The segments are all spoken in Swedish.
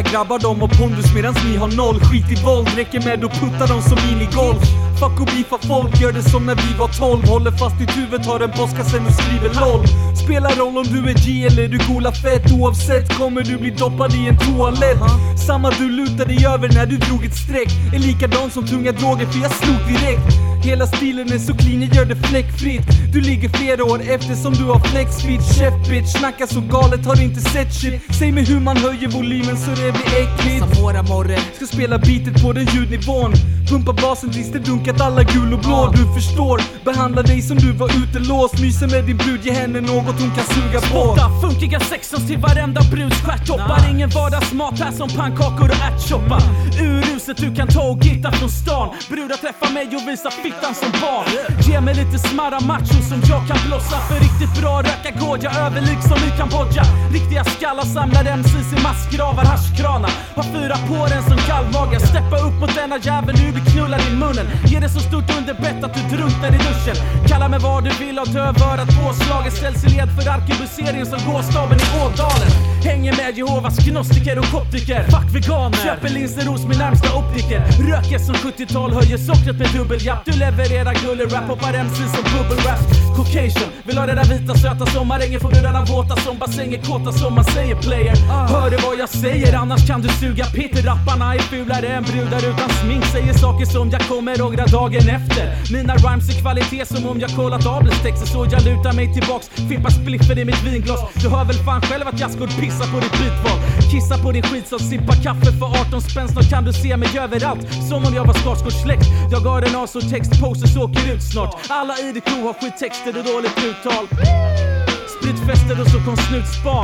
grabbar de har pondus medans ni har noll. Skit i våld, räcker med att putta dem som minigolf. Fuck och beefa folk, gör det som när vi var 12. Håller fast ditt huvud, tar en påskassen och skriver LOL. Spelar roll om du är G eller du coola fett. Oavsett kommer du bli doppad i en toalett. Samma du lutar dig över när du drog ett streck är likadan som tunga droger, för jag slog direkt. Hela stilen är så clean, jag gör det fläckfritt. Du ligger flera år efter som du har flexfit. Chef bitch, snackar så galet, har inte sett shit. Säg mig hur man höjer volymen så det blir äckligt. Samora morre. Ska spela beatet på den ljudnivån. Pumpa basen tills det dunkat alla gul och blå. Du förstår, behandla dig som du var utelåst. Myser med din brud, ge henne något hon kan suga på. Spotta funkiga sexons till varenda bruds stjärttoppar. Ingen vardagsmat här som pannkakor och ärtsoppa. Ur huset du kan ta och gitta från stan. Brudar träffa mig och visa fittan som barn. Ge mig lite smarra macho som jag kan blossa. För riktigt bra röka går jag över liksom i Kambodja. Riktiga skallar samlar MCs i massgravar, haschkranar. Har 4 på den som kallmagar. Steppa upp mot denna jävel, nu blir knullar i munnen. Ge det så stort underbett att du drunknar i duschen. Kalla mig vad du vill, ha dövörat påslaget. Ställs i led för arkebuseringen som gåstaven i Ådalen. Hänger med Jehovas gnostiker och koptiker. Fuck veganer, köper linser hos min närmsta optiker. Röker som 70-tal, höjer sockret med dubbeljapp. Du levererar gullerap, hoppar MC som bubbelrap. Caucasian, vill ha det där vita söta sommarängen. Får brudarna våta som bassänger, kåta som man säger player. Hör det vad jag säger, annars kan du suga pitt. Rapparna är fulare än brudar utan smink. Säger saker som jag kommer några dagen efter. Mina rhymes är kvalitet som om jag kollat Abelstexter. Så jag lutar mig tillbaks, fippar spliffer i mitt vinglas. Du hör väl fan själv att jag ska pissa på ditt bitval. Kissa på din skit som sippar kaffe för 18 spänn. Snart kan du se mig överallt, som om jag var Skarsgårdssläkt. Jag har en as och textposters åker ut snart. Alla i det crew har skittexter och dåligt uttal. Spritfester och så kom snutspan.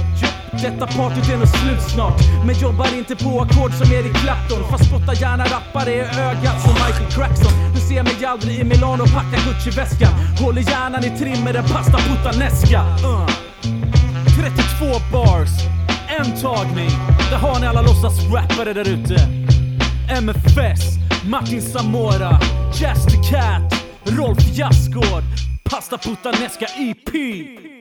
Detta partyt är nog slut snart. Men jobbar inte på ackord som Eric Clapton. Fast spottar gärna rappare i ögat som Michael Crackson. Du ser mig aldrig i Milano och packar Gucci-väskan. Håller hjärnan i trim med en pasta puttanesca. 32 bars, en tagning. Där har ni alla låtsas rappare där ute. MFS, Martin Samora, Just the Cat, Rolf Jassgård, Pasta puttanesca EP.